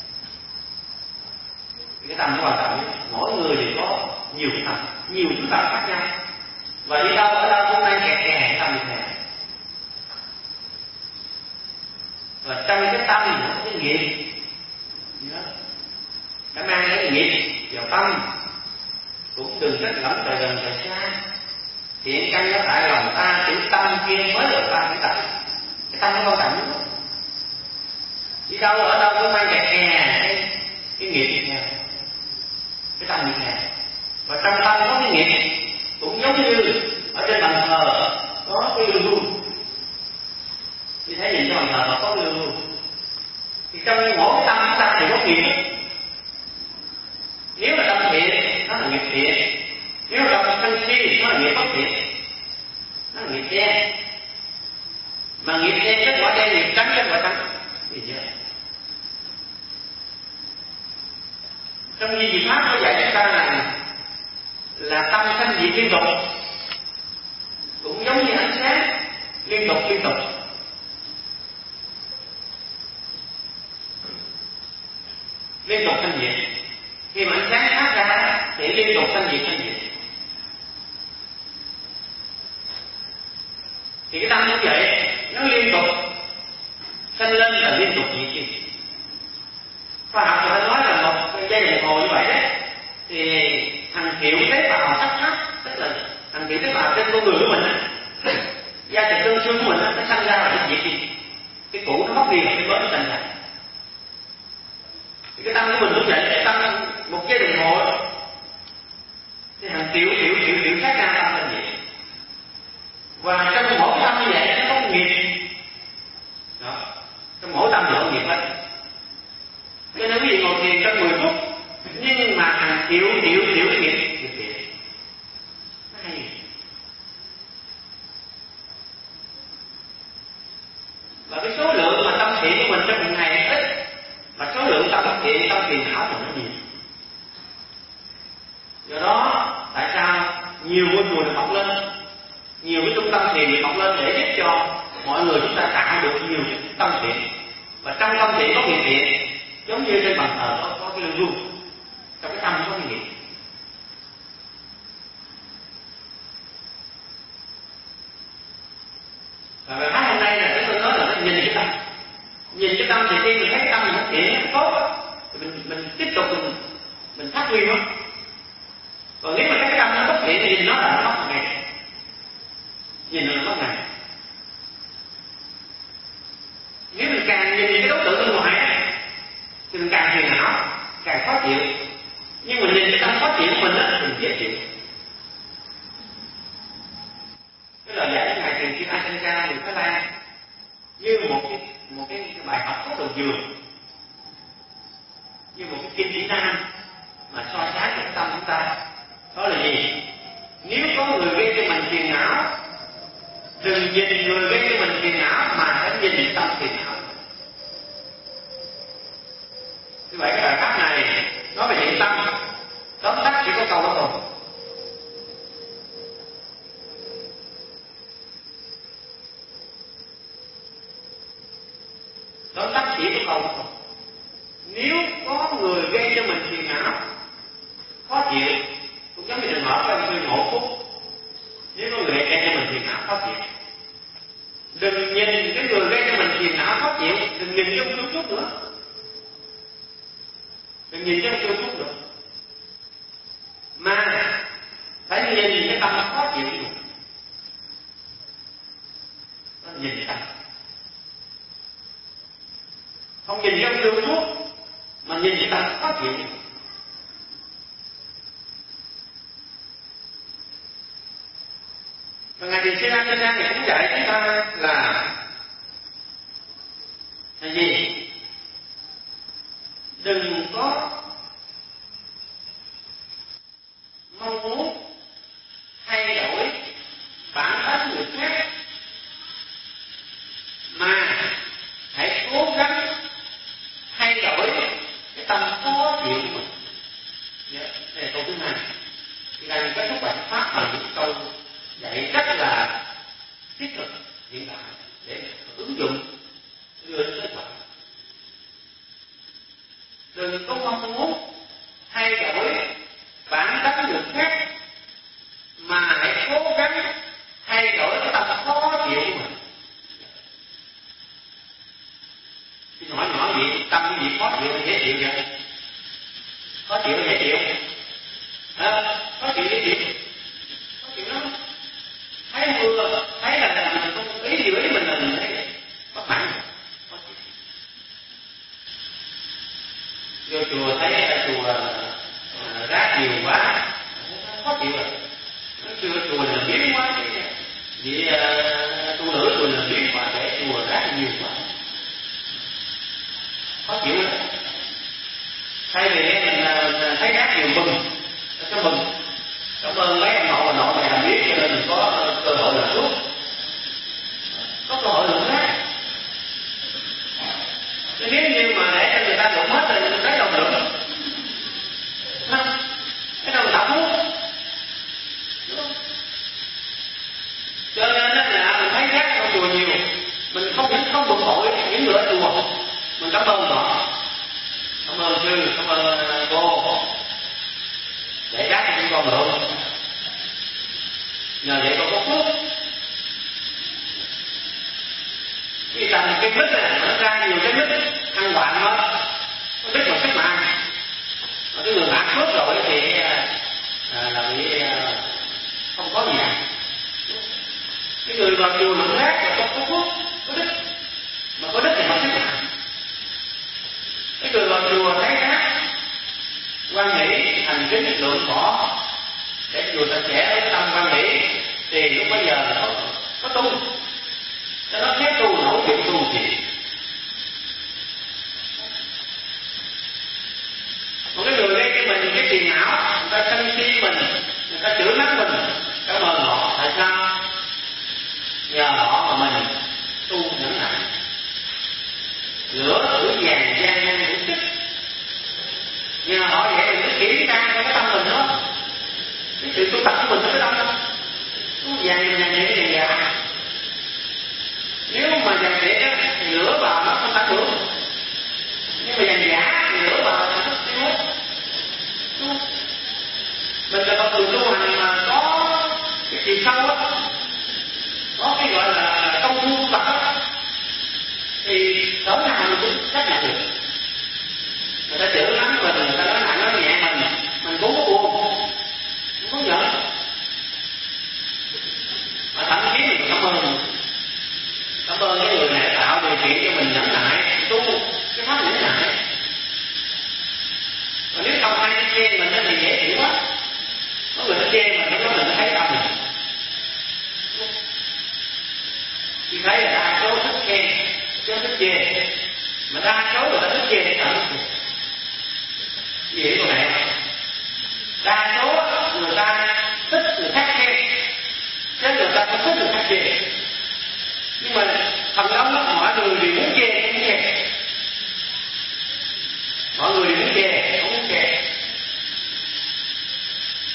Cái tâm nó quan trọng nhất. Mỗi người thì có nhiều cái tâm, nhiều cái tâm khác nhau. Và đi đâu ở đâu cũng đang kẹt kè tâm như thế này. Và trong cái tâm nó có cái nghiệp, cái mang cái nghiệp vào tâm, cũng đừng trách lẫn trời gần trời xa. Thiện căn nó tại lòng ta, chữ tâm kia mới là ta cái tâm. Cái tâm nó quan trọng lắm. Đi đâu ở đâu cũng mang kẹt kè cái nghiệp như thế này, cái tâm như thế này. Và trong tâm có cái nghiệp cũng giống như ở trên bàn thờ có cái lương hương. Như thế nhìn cho bàn thờ mà có lương hương, thì trong mỗi tâm chúng ta thì có nghiệp. Nếu là tâm thiện nó là nghiệp thiện, nếu là tâm sân si nó là nghiệp bất thiện, nó là nghiệp đen. Mà nghiệp đen kết quả đen, nghiệp trắng kết quả trắng. Gì vậy? Trong Di Pháp nó dạy chúng ta là tâm sanh diệt liên tục, cũng giống như ánh sáng liên tục. Liên tục sanh diệt. Khi mà ánh sáng phát ra thì liên tục sanh diệt. Thì cái tâm cũng vậy, nó liên tục sanh lên và liên tục diệt đi. Khoa học người ta nói là một giây đồng hồ như vậy đấy, thì hàng triệu tế bào sắt thép, tức là hàng triệu tế bào trên con người của mình, da thịt xương xương của mình nó sanh ra và nó diệt đi. Cái cũ nó mất đi và cái mới nó sanh ra. Thì cái tâm của mình cũng vậy, tâm một giây đồng hồ thì hàng triệu khác nhau tâm là vậy. Và trong mỗi tâm như vậy nó có nghiệp. Đó, trong mỗi tâm nó có nghiệp hết. Cho nên quý vị ngồi thiền trong 10 phút, nhưng mà hàng triệu cái nghiệp thiện. Nó hay. Và cái số lượng mà tâm thiện của mình trong một ngày ít, và số lượng tâm bất thiện, tâm phiền não thì nó nhiều. Do đó tại sao nhiều ngôi chùa được mọc lên, nhiều cái trung tâm thiền được mọc lên để giúp cho mọi người chúng ta tạo được nhiều tâm thiện. Và trong tâm thiện có nghiệp thiện, giống như trên bàn thờ có cái lương hương, trong cái tâm có cái nghiệp. Và bài pháp hôm nay là cái tôi nói là nó nhìn cái tâm thì khi mình thấy cái tâm mình phát triển tốt thì mình tiếp tục mình phát huy nó. Còn nếu mà cái tâm nó bất thiện thì nhìn nó là nó mất một ngày, nhìn là nó mất ngày. Nếu mình càng nhìn cái đối tượng bên ngoài thì mình càng phiền não, càng khó chịu. Nhưng mình nhìn cái tâm khó chịu của mình á thì mình dễ chịu. Cái lời dạy của ngài Thiền Sư Asenka người Thái Lan như một cái bài học rất là dường, như một cái kim chỉ nam mà soi sáng cho cái tâm chúng ta. Đó là gì? Nếu có người gây cho mình phiền não, đừng nhìn người gây cho mình phiền não mà hãy nhìn tâm phiền não. Như vậy cái bài pháp này nói về hiện tâm câu đó thôi. Tóm tắt chỉ có câu đó thôi. Nếu có người gây cho mình phiền não, khó chịu, cũng giống như trường hợp của ông Tuyên Ngộ Phúc. Nếu có người gây cho mình phiền não, khó chịu, đừng nhìn cái người gây cho mình phiền não khó chịu, đừng nhìn trong chú chút nữa, đừng nhìn trong chú chút nữa, mà phải nhìn cái tâm khó chịu nữa. Nhìn cái tâm, không nhìn trong chú chút, mà nhìn cái tâm khó chịu. Và Ngài Thiền Sư An Chân Nhân cũng dạy chúng ta là gì? Đừng có mong muốn thay đổi bản thân người khác, mà hãy cố gắng thay đổi cái tâm khó chịu của mình. Đây là câu thứ hai. Thì là kết thúc bài pháp bằng những câu dạy rất là thiết thực hiện đại để ứng dụng đưa đến kết quả. Đừng có mong muốn thay đổi bản chất người khác, mà hãy cố gắng thay đổi cái tâm khó chịu của mình. Xin hỏi nhỏ gì tâm cái gì khó chịu hay dễ chịu vậy? Khó chịu hay dễ chịu? Khó chịu dễ chịu? Khó chịu lắm. Thấy mưa, thấy là mình không ý gì với mình là mình thấy bất mãn. Vô chùa thấy chùa rác nhiều quá, khó chịu rồi. Nó chưa chùa là biến quá, vì tu nữ chùa là biến quá, để chùa rác nhiều quá, khó chịu rồi. Thay vì mình thấy rác nhiều mừng, cho mừng. Cảm ơn mấy ông nội này làm biết cho nên mình có cơ hội là suốt, có cơ hội lượng rác. Nếu như mà để cho người ta đụng hết thì mình thấy đâu lượng, cái đâu tập muốn, cho nên là mình thấy rác trong chùa nhiều, mình không bực bội những người ở chùa, mình cảm ơn họ, cảm ơn sư, cảm ơn cô, để rác cho chúng con lượng. Nhờ vậy con có phúc. Khi tầm cái mít này nó ra nhiều cái mít ăn hoạn đó, nó biết một cách mà cái người mãn phước rồi thì là bị không có gì. Cái người vào chùa lượng rác là có phước, có đức, mà có đức thì một cách mà. Cái người vào chùa thấy rác quan nghĩ thành kính lượng bỏ để chùa sạch sẽ với tâm quan nghĩ, thì lúc bây giờ là có tu, cho nó phép tu nổi chuyện tu gì. Một cái người gây cho mình cái phiền não, người ta sân si mình, người ta chửi mắng mình, cảm ơn họ. Tại sao? Nhờ họ mà mình tu nhẫn nại, lửa thử vàng gian nan đủ sức. Nhờ họ vậy mình mới kiểm tra cho cái tâm mình đó, cái sự tu tập của mình nó cái tâm đâu. Tu vàng này cái giả. Nếu mà vàng thiệt á thì lửa vào nó không tác được, nhưng mà vàng giả thì lửa vào nó tiêu hết. Mình là con người tu hành mà có cái chiều sâu á, có cái gọi là công phu tập á, thì cỡ nào mình cũng chấp nhận được. Người ta chửi lắm mình, người ta nói nặng nói nhẹ mình cũng có buồn, cũng có giận, mà thậm chí mình cảm ơn cái người này tạo điều kiện cho mình nhẫn nại tu cái pháp nhẫn nại. Còn nếu không ai chê mình thì dễ chịu quá, có người ta chê mình nó mình thấy tâm mình. Thì thấy là đa số thích khen chứ thích chê, mà đa số người ta thích chê thì gì hiểu này không? Đa số người ta thích người khác khen, chứ người ta không thích người khác chê. Nhưng mà phần đông mọi người đều muốn chê không muốn chê, mọi người đều muốn chê không muốn chê.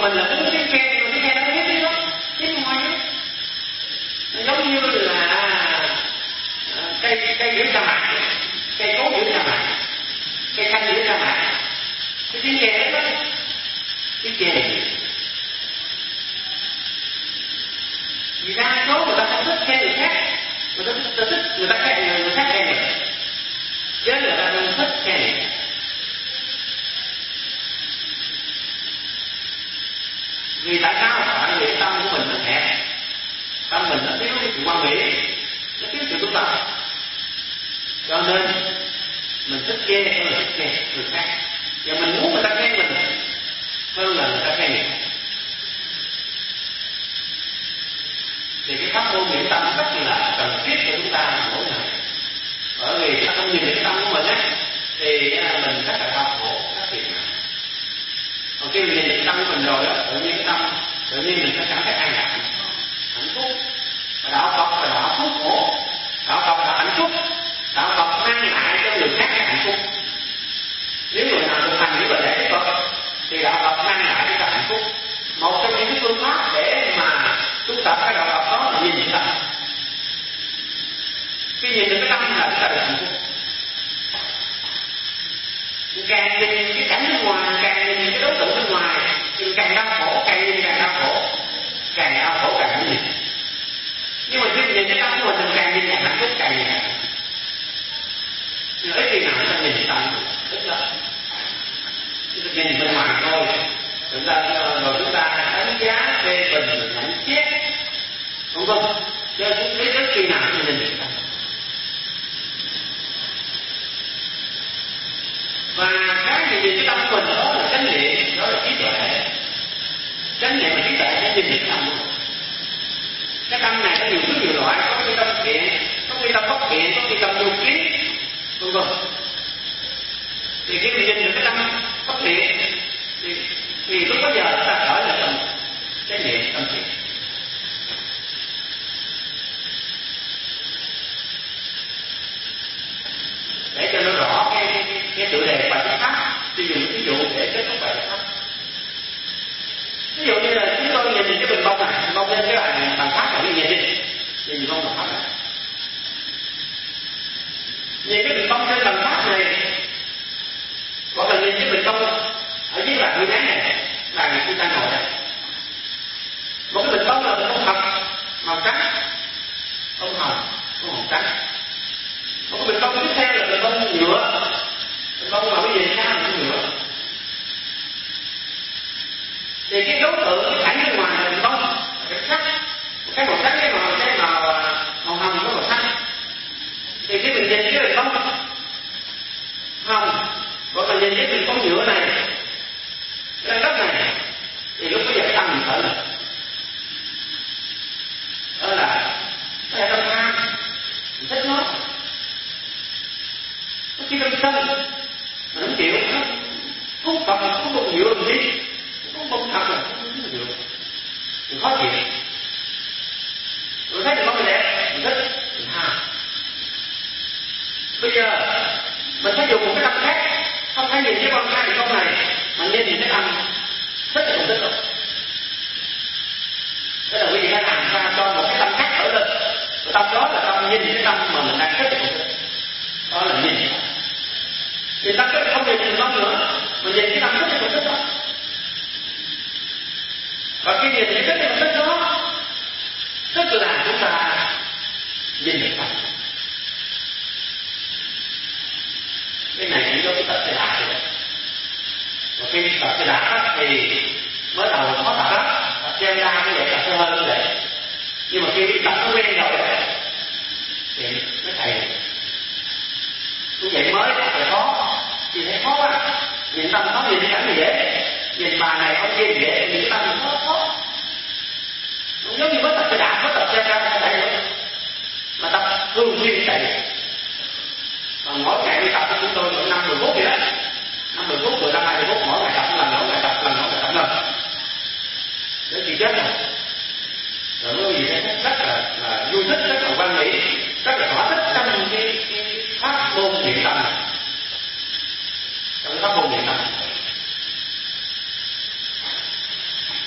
mình là muốn tiếng khen, mà tiếng khen đâu có biết tiếng đó, tiếng ngoài đó. Nó giống như là cây giữ sa mạc, cây cối giữ sa mạc, cây xanh giữ sa mạc, cái tiếng khen đó, tiếng khen. Vì đa số người ta không thích khen người khác, người ta thích người ta khen người khác khen người, chứ người ta không thích khen người khác. Vì tại sao? Tại vì tâm của mình nó hẹp, tâm mình nó thiếu cái sự quan mỹ, nó thiếu sự tu tập, cho nên mình thích khen người khác, và mình muốn người ta khen mình hơn là người ta khen người khác. Thì cái pháp môn niệm tâm rất là cần thiết cho chúng ta mỗi ngày, bởi vì ta không nhìn được cái tâm của mình á, thì mình rất là đau khổ, rất phiền não. Còn khi mình nhìn được cái tâm của mình rồi á, tự nhiên mình sẽ cảm thấy an lạc, hạnh phúc. Và đạo Phật là đạo phúc khổ, đạo Phật là hạnh phúc, đạo Phật mang lại cho người khác cái hạnh phúc. Nếu người nào thực hành những lời dạy của Phật thì đạo Phật mang lại cho hạnh phúc. Một trong những cái phương pháp để mà tu tập cái đạo Phật đó là nhìn cái tâm. Khi nhìn được cái tâm là chúng ta được hạnh phúc. Càng nhìn cái cảnh bên ngoài, càng nhìn cái đối tượng bên ngoài thì càng đau khổ, càng nhìn càng đau khổ, càng đau khổ càng muốn nhìn. Nhưng mà khi mình nhìn cái tâm của mình càng nhìn càng hạnh phúc, càng nhìn càng hạnh phúc. Nhưng ít khi nào chúng ta nhìn cái tâm của mình, ít lắm. Chúng ta nhìn bên ngoài thôi, chúng ta đánh giá, phê bình, nhận xét, không không? Chứ ít khi nào chúng ta nhìn cái tâm. Và cái gì nhìn cái tâm của mình đó là chánh niệm, đó là trí tuệ. Chánh niệm và trí tuệ sẽ nhìn được cái tâm của mình. Cái tâm này có nhiều thứ nhiều loại, có cái tâm thiện, có cái tâm bất thiện, có cái tâm vô kiến, vân vân. Thì khi mình nhìn được cái tâm bất thiện thì lúc bấy giờ chúng ta khởi là tâm chánh niệm, tâm thiện. Để cho nó rõ cái tựa đề bài pháp, tôi dùng ví dụ để kết thúc bài pháp. Ví dụ như là chúng tôi nhìn cái bình bông này, bình bông lên cái bàn pháp này, nhìn bông bàn pháp này. Nhìn cái bình bông trên bàn pháp này, hoặc là nhìn cái bình bông ở dưới bàn huy án này, bàn chúng ta ngồi đây. Một cái bình bông là bình bông thật, màu trắng, bông hồng, bông hồng trắng. Một cái bình bông tiếp theo là bình bông nhựa, bình bông mà cái gì khác là nhựa. Thì cái đối tượng cái cảnh bên ngoài là bình bông, cái sắc, cái màu trắng, cái màu hồng, cái màu xanh. Thì khi mình nhìn cái bình bông hồng, hoặc là nhìn cái bình bông nhựa này, cái đất này, thì lúc bây giờ tâm mình khởi lên. Đó là cái tâm tham, mình thích nó. Có khi tâm sân, mình không chịu, nó không Phật là không bông nhựa làm gì, không bông thật là không nhựa, mình khó chịu. Mình thấy mình bông mình đẹp, mình thích, mình ham. Bây giờ mình phải dùng một cái tâm khác, không phải nhìn cái bông hai cái bông này, mà nhìn cái tâm thích là không thích đâu. Thế là quý vị phải làm ra cho một cái tâm khác khởi lên. Cái tâm đó là tâm nhìn cái tâm mà mình đang thích là không thích. Đó là nhìn. Thì tâm thích không nhìn bông nữa, mà nhìn cái tâm thích là không thích đó. Và khi nhìn cái thích là không thích đó, tức là chúng ta nhìn được tâm. Cái này chỉ có cái tập xe đạp rồi. Và khi tập xe đạp thì mới đầu khó tập lắm, tập xe ra như vậy, tập xe hơi như vậy. Nhưng mà khi tập nó quen rồi thì nó thầy như vậy mới tập là khó. Thì thấy khó quá, nhìn tâm khó, nhìn cái cảnh thì dễ, nhìn bà này ông kia thì dễ, nhìn cái tâm thì khó. Cũng giống như mới tập xe đạp, mới tập xe ra chạy nữa, mà tập thường xuyên chạy. Còn mỗi ngày đi tập của chúng tôi 5-10 phút vậy đó, 5-10 phút, 15-20 phút, mỗi ngày tập lần, mỗi ngày tập lần. Để chị chết rồi. Rồi quý vị thấy rất là vui thích, rất là quan nghĩ, rất là thỏa thích trong cái pháp môn niệm tâm này. Trong cái pháp môn niệm tâm này.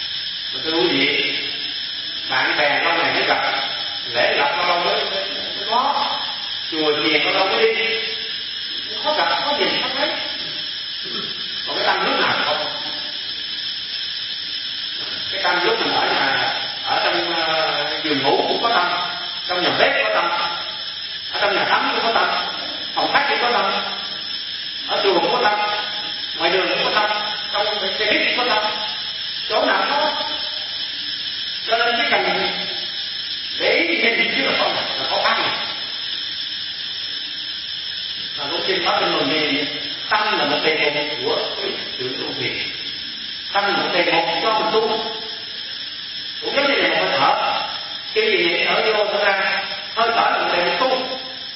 khác thì có tâm, ở chùa cũng có tâm, ngoài đường cũng có tâm, trong xe buýt cũng có tâm, chỗ nào có. Cho nên chỉ cần để nhìn chứ là có khác này. Mà cũng trên pháp trên luận gì, tâm là một đề mục của sự tu viện, tâm là một đề mục cho mình tu. Cũng giống như là một hơi thở, khi gì nhẹ thở vô thở ra, hơi thở là một đề mục tu,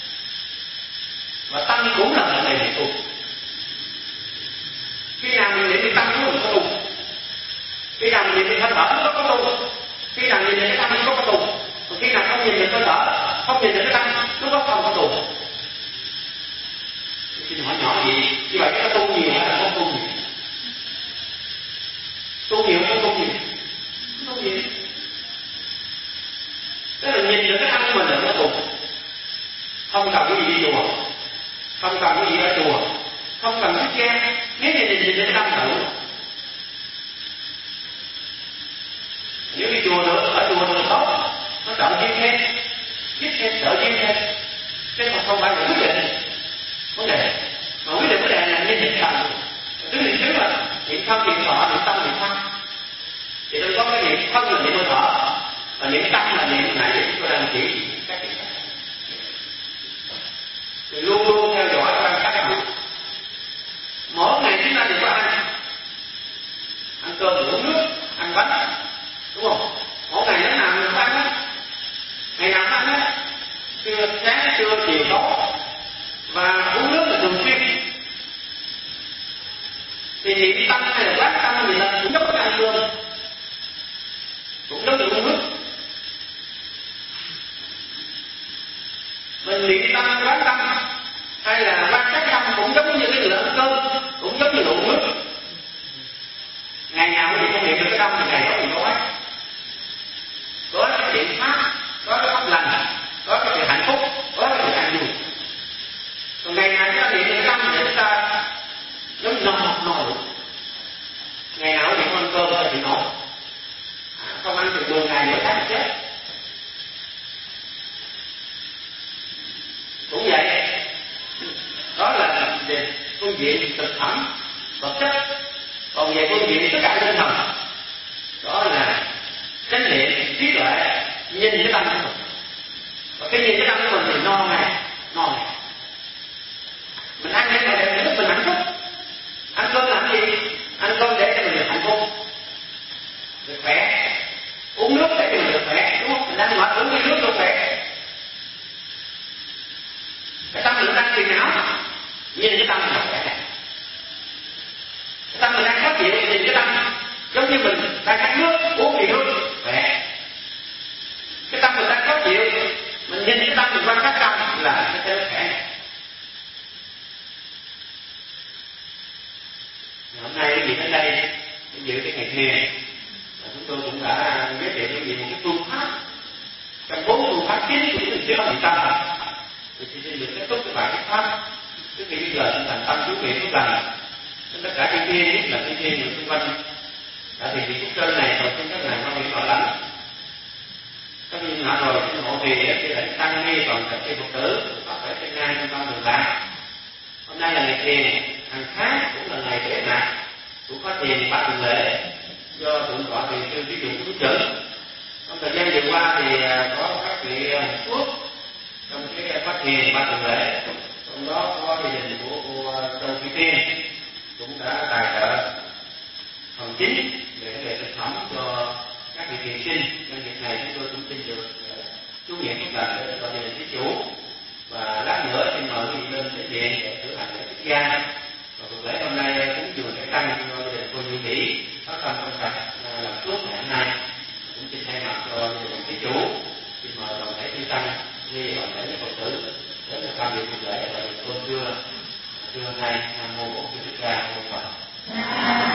và tâm cũng là một đề mục tu. Khi nào mình niệm cái tâm nó có tu, khi nào mình niệm cái hơi thở nó có tu, khi nào nhìn được cái tâm nó có tu, còn khi nào không nhìn được hơi thở, không nhìn được cái tâm nó không có tu. Khi hỏi nhỏ gì, như vậy cái tu nhiều hay là không tu nhiều? Tu nhiều không tu nhiều? Không tu nhiều. Tức là nhìn được cái tâm của mình là nó tu. Không cần cái gì đi chùa, không cần cái gì ở chùa, không cần cái che. Nếu như nhìn được cái tâm là đủ. Nếu đi chùa được, ở chùa được tốt, nó trợ duyên thêm, giúp thêm, trợ duyên thêm. Chứ không phải là quyết định vấn đề. Mà quyết định vấn đề là nhìn định tâm. Thứ niệm xứ là niệm thân, niệm thọ, niệm tâm, niệm thân. Thì tôi có cái niệm thân là niệm hơi thở, và niệm tâm là niệm này để chúng tôi đang chỉ các chuyện khác. Thì luôn luôn theo dõi quan sát các bạn. Mỗi ngày chúng ta đều có ăn cơm, uống nước, ăn bánh, đúng không? Mỗi ngày nó nào mình ăn á, ngày nào ăn á, trưa sáng, trưa chiều tối, và uống nước là thường xuyên. Thì niệm tâm hay là quán tâm thì là cũng giống như ăn cơm, cũng giống như uống nước. Mình niệm tâm quán tâm hay là quán sát tâm cũng giống như cái người ăn cơm, cũng giống như uống nước. Ngày nào thì không niệm được cái tâm thì ngày đó mình có cái chuyện pháp, có cái pháp lành, có cái chuyện hạnh phúc, có cái chuyện an vui. Còn ngày nào chúng ta niệm được cái tâm thì chúng ta giống no đủ. Ngày nào niệm ăn cơm là bị no, không ăn được 10 ngày nữa tháng chết. Cũng vậy, đó là về phương diện thực phẩm vật chất. Còn về phương diện tất cả tinh thần, đó là chánh niệm, trí tuệ, nhìn cái tâm của mình. Và khi nhìn cái tâm của mình thì no ngày. Mình ăn để mà giúp mình hạnh phúc. Ăn cơm làm gì? Ăn cơm để cho mình được hạnh phúc, được khỏe. Uống nước để cho mình được khỏe, đúng không? Mình đang mệt uống cái nước được khỏe. Cái tâm mình đang phiền não, nhìn cái tâm mình là khỏe. Cái tâm mình đang khó chịu, nhìn cái tâm giống như mình đang khát nước, uống thì nước khỏe. Cái tâm mình đang khó chịu, mình nhìn cái tâm mình quan sát tâm là cái thế khỏe. Hôm nay cái gì đến đây dự cái ngày thiền, chúng tôi cũng đã giới thiệu cho một cái phương pháp trong 4 phương pháp chính của những siêu tâm. Thì xin được kết thúc cái bài pháp trước khi bây giờ thành tâm chú niệm phước lành. Tất cả chư thiên, nhất là chư thiên người xung quanh đã thì phúc sơn này và trên các này có những bảo lãnh. Các nhiên nọ rồi xin hộ trì để cho đại tăng ni toàn thể chư Phật tử có thể trên ngay trong tâm đường lạc. Hôm nay là ngày thiền, hàng tháng cũng là ngày bế mạc của khóa thiền 3 tuần lễ do thượng tọa thiền sư Trí Dũng hướng dẫn. Trong thời gian vừa qua thì có các vị phước trong cái khóa thiền 3 tuần lễ, trong đó có gia đình của cô Châu Thị Tiên cũng đã tài trợ phần chính về vấn đề thực phẩm cho các vị thiền sinh. Nhân dịp này chúng tôi cũng xin được chú niệm phước lành để cho gia đình thí chủ, và lát nữa xin mời quý vị lên đại diện để cử hành lễ xuất gia. Và cuộc lễ hôm nay cũng dường sẽ tăng cho gia đình cô Như Mỹ phát tâm công tác làm suốt ngày hôm nay. Cũng xin thay mặt cho gia đình thí chủ xin mời toàn thể chư tăng ni toàn thể Phật tử đến tham dự cuộc lễ và được tôn thưa hôm nay. Nam mô Bổn Sư Thích Ca Mâu Ni Phật.